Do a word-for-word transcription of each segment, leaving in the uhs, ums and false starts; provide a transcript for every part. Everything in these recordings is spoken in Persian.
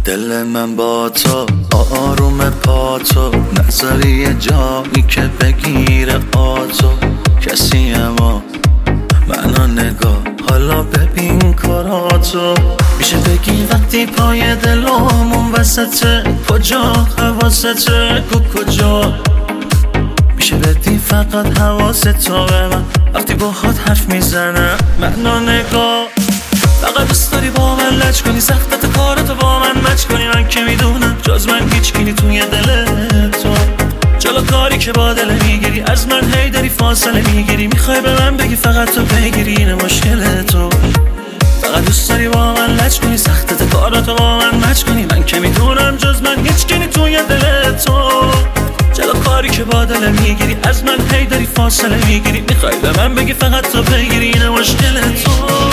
دل من با تو آروم پا تو نذاری یه جایی که بگیره آتو کسی اما منو نگاه حالا ببین کاراتو میشه بگی وقتی پای دلامون وسطه کجا حواسته کو کجا میشه بدی فقط حواستو به من وقتی باهات حرف میزنم منو نگاه فقط دوست داری با من لج کنی سختت کاراتو با من مچ کنی من که میدونم جز من هیچ کی توی دل تو جلو کاری که با دل میگیری از من هی داری فاصله میگیری میخوای به من بگی فقط تو بگیری اینه مشکل تو فقط دوست داری با من لج کنی سختت کاراتو با من مچ کنی من که میدونم جز من هیچ کی توی دل تو جلو کاری که با دل میگیری از من هی داری فاصله میگیری میخوای به من بگی فقط تو بگیری اینه مشکل تو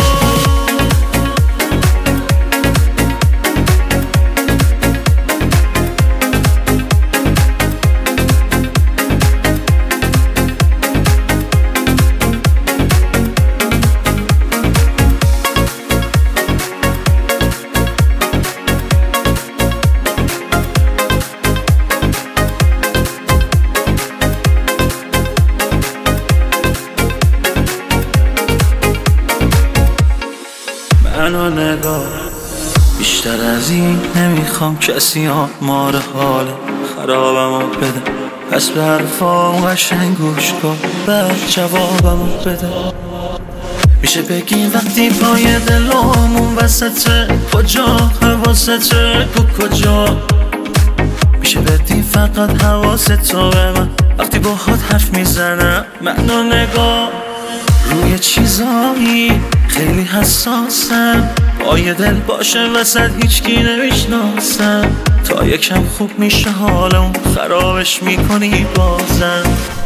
منو نگاه بیشتر از این نمیخوام کسی آمار حال خرابمو بده پس به حرفام قشنگ گوش کن بعد جوابمو بده میشه بگی وقتی پای دلامون وسطه کجا حواسته کو کجا میشه بدی فقط حواستو به من وقتی باهات حرف میزنم منو نگاه روی چیزایی خیلی حساسم پای دل باشه وسط هیچکی نمیشناسم تا یکم خوب میشه حالم خرابش میکنی بازم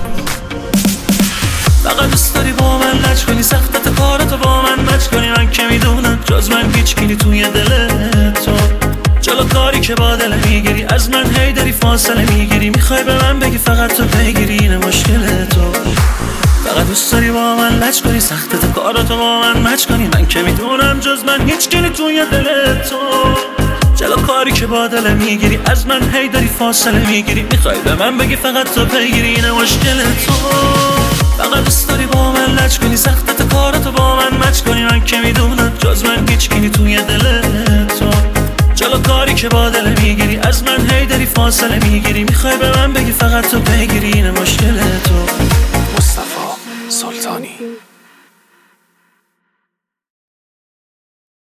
فقط دوست داری با من لج کنی سختت کاراتو با من مچ کنی من که میدونم جز من هیچکی توی دل تو جلو کاری که با دل میگیری از من هی داری فاصله میگیری میخوای به من بگی فقط تو بگیری اینه مشکل تو فقط دوست داری با من لج کنی سختت کاراتو با من مچ کنی من که میدونم جز من هیچ کی توی دل تو جلو کاری که با دل میگیری از من هی داری فاصله میگیری میخوای به من بگی فقط تو بگیری اینه مشکل تو فقط دوست داری با من لج کنی سختت کاراتو با من مچ کنی من که میدونم جز من هیچ کی توی دل تو جلو کاری که با دل میگیری از من هی داری فاصله میگیری میخوای به من بگی فقط تو بگیری اینه مشکل